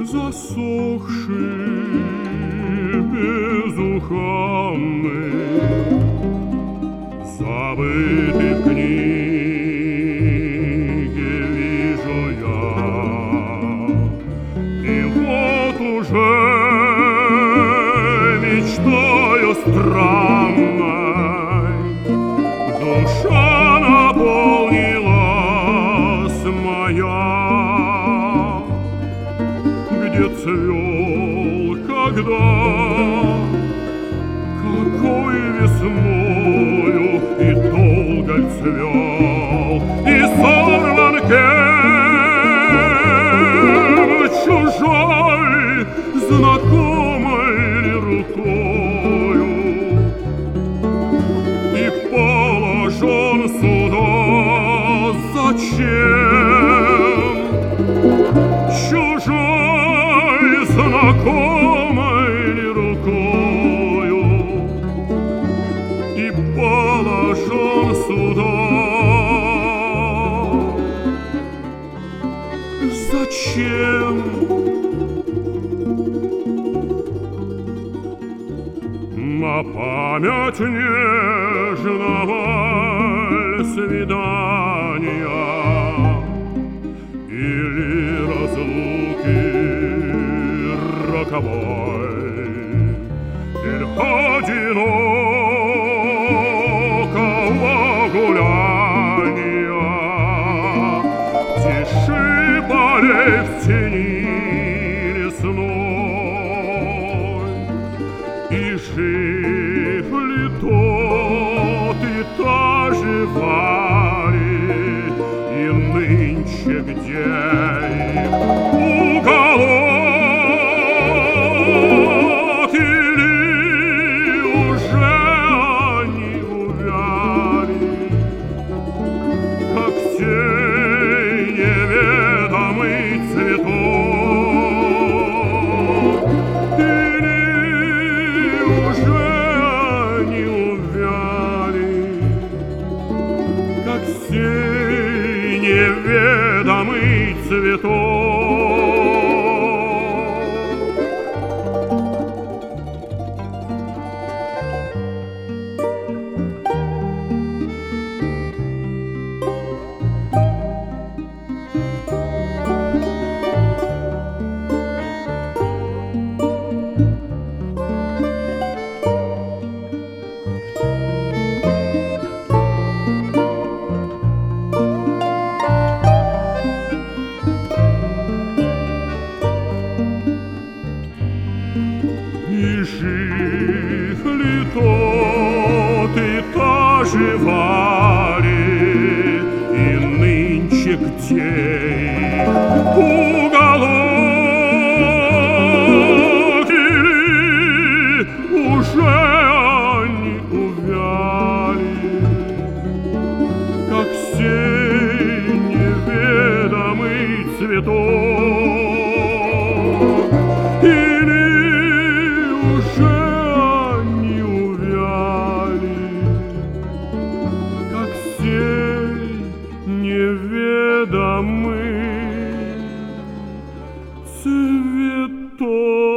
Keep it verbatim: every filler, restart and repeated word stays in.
засохший, безуханный, забытый в книге вижу я. И вот уже мечтою странной душа наполнилась моя, где цвел когда, какой весною и долго цвел, и сорван кем чужой, знакомой ли рукою, и положен сюда зачем чужой, знакомой ли рукою, и положен сюда зачем? На память нежного свидания или разлуки роковой, или одинокого гуляния, тиши полей в тени лесной, и жив ли тот и та жива ли, и нынче где их уголок, или уже они увяли, как сей неведомый цветок, или уже они увяли, как сей неведомый цветок. И жив ли тот, и та жива ли, и нынче где их уголок, или уже они увяли, как сей неведомый цветок, или уже они увяли, как сей неведомый цветок.